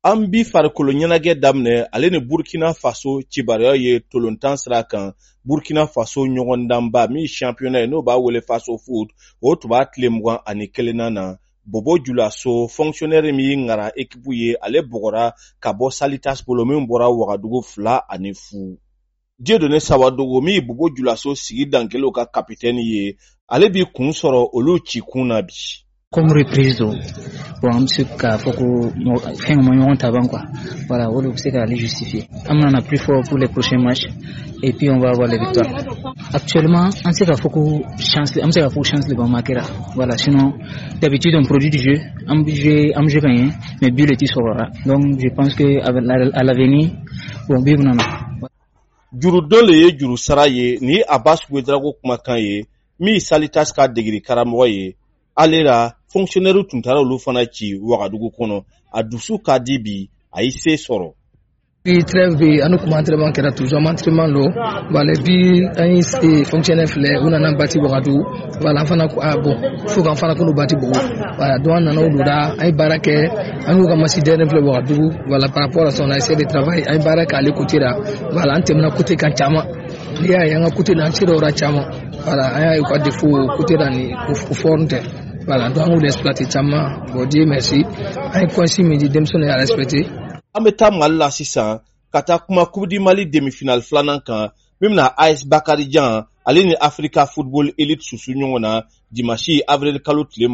An bi farikolo ɲɛnajɛ daminɛ ale ni Burkina Faso cibariya ye tolontan sira kan. Burkina Faso ɲɔgɔndanba min championnat ye n'o b'a wele Faso Foot o tun b'a tile 21 na. Bobo Dioulasso fonctionnaire min ngara équipe ye ale bɔgɔra ka bɔ Salitas bolo min bɔra Wagadugu 2-0. Dieudonné Sawadogo min Bobo Dioulasso sigi dankɛlaw ka capitaine ye ale bi kun sɔrɔ olu ci kun na bi. Comme reprise bon am se ka foko fin mo yon taban quoi. Voilà, on peut se aller justifier. On en a plus fort pour les prochains matchs et puis on va avoir les victoires. Actuellement, on sait qu'il faut chance, on sait qu'il faut chance le bon marquera. Voilà, sinon d'habitude on produit du jeu, on jeu gagné, mais but le tir sera. Donc je pense que à l'avenir bon but on a. Juru dole ye juru sara ye ni Abbas Ouedraogo kumakan ye mi Salitas ka degiri karamɔgɔ ye. Alera fonctionnaire tun taara olu fana ci Wagadugu kɔnɔ a dusu ka di bi a yi se sɔrɔ. Puis trêve bi anu kuma entraînement kɛra toujours entraînement lo voilà bi an fonctionnaire filɛ u nana bati Wagadugu voilà fana ko bon faut kan fana ko bati Bogo voilà donc an nana olu da ay baara kɛ an ka masi dernier filɛ Wagadugu voilà par rapport à son essai de travail ay baara kɛ ale côté la voilà an tɛmɛna côté kan caman ni y'a ye an ka côté la an sera ora caman voilà an y'a ye quoi défaut côté la ni o forme tɛ voilà donc on exploiter caman bon Dieu merci ay consigne mi di denmisɛnw ya respecter. An bɛ taa Mali la sisan ka taa kuma Coupe du Mali demi-finale filanan kan min na AS Bakarijan ale ni Africa Football Elite susu ɲɔgɔn na dimanche avril kalo tile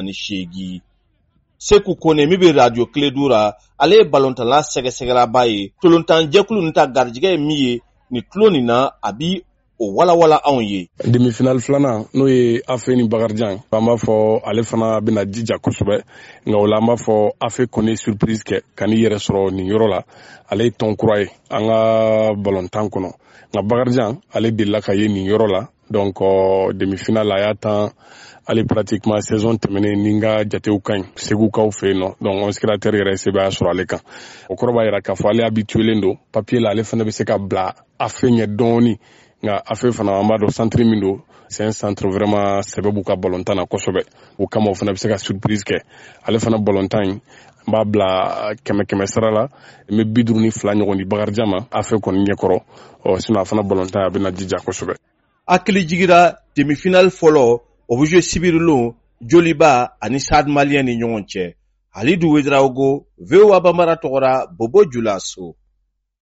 28. Seku Kone min bɛ radio Kiledura ale ye ballontanla sɛgɛsɛgɛraba ye. Tolontan jɛkulu nin ta garijɛgɛ ye min ye ni tulo nin na a bi o walawala anw ye. Demi-finale filanan n'o ye Afe ni Bakarijan an b'a fɔ ale fana bɛna jija kosɛbɛ nka o la an b'a fɔ Afe kɔni surprise kɛ ka n'i yɛrɛ sɔrɔ nin yɔrɔ la ale ye tɔn kura ye an ka ballontan kɔnɔ nka Bakarijan ale delila ka ye nin yɔrɔ la donc demi-finale a y'a tan ale pratiquement saison tɛmɛnen ni n ka jatew ka ɲi segukaw fɛ yen nɔ donc on secrétaire yɛrɛ sɛbɛya sɔrɔ ale kan o kɔrɔ b'a jira k'a fɔ ale habituelen don papier la ale fana bɛ se ka bila Afe ɲɛ dɔɔni nka Afe fana an b'a dɔn centre min don c'est un centre vraiment sɛbɛ b'u ka ballontan na kosɛbɛ o kama o fana bɛ se ka surprise kɛ ale fana ballontan in n b'a bila 100 sara la n bɛ 52 ɲɔgɔn di Bakarijan ma Afe kɔni ɲɛkɔrɔ sinon a fana ballontan a bɛna jija kosɛbɛ. Hakili jigira demi-finale fɔlɔ o bɛ jouer Sibirilon, Joliba ani Stade Malien ni ɲɔgɔn cɛ. Halidou Ouedraogo, VOA Bambara tɔgɔra Bobo Dioulasso.